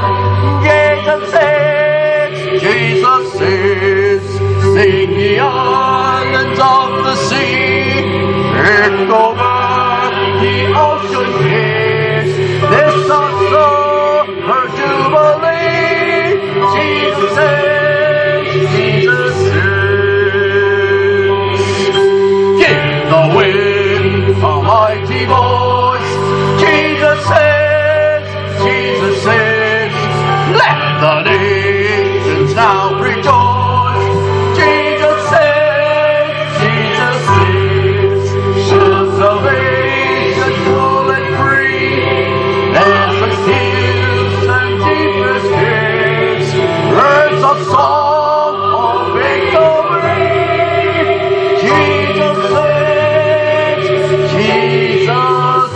Jesus saves, sing the islands of the sea, and over the ocean is this also her jubilee. Jesus saves, Jesus saves. Give the wind a mighty voice. Jesus saves, Jesus saves. Let the nations now rejoice. Jesus saves, Jesus saves. Should salvation full and free, as the hills and deepest caves, birds of song of victory. Jesus saves, Jesus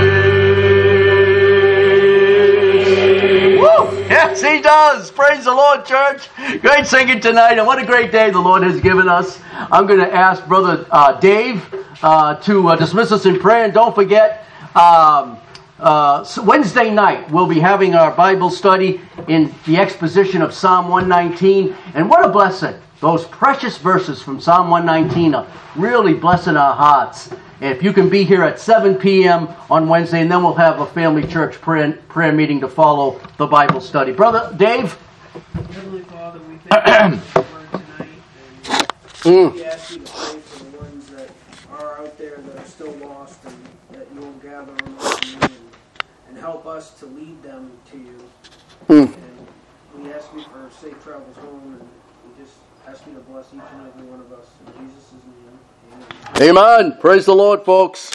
saves. Woo! Yes, he does. Praise the Lord, church. Great singing tonight, and what a great day the Lord has given us. I'm going to ask Brother Dave to dismiss us in prayer, and don't forget, Wednesday night we'll be having our Bible study in the exposition of Psalm 119, and what a blessing. Those precious verses from Psalm 119 are really blessing our hearts. And if you can be here at 7 p.m. on Wednesday, and then we'll have a family church prayer meeting to follow the Bible study. Brother Dave? Heavenly Father, we thank you for the word tonight, and we ask you to pray for the ones that are out there that are still lost, and that you will gather them up and help us to lead them to you. And we ask you for safe travels home, and we just ask you to bless each and every one of us. In Jesus' name, amen. Amen. Praise the Lord, folks.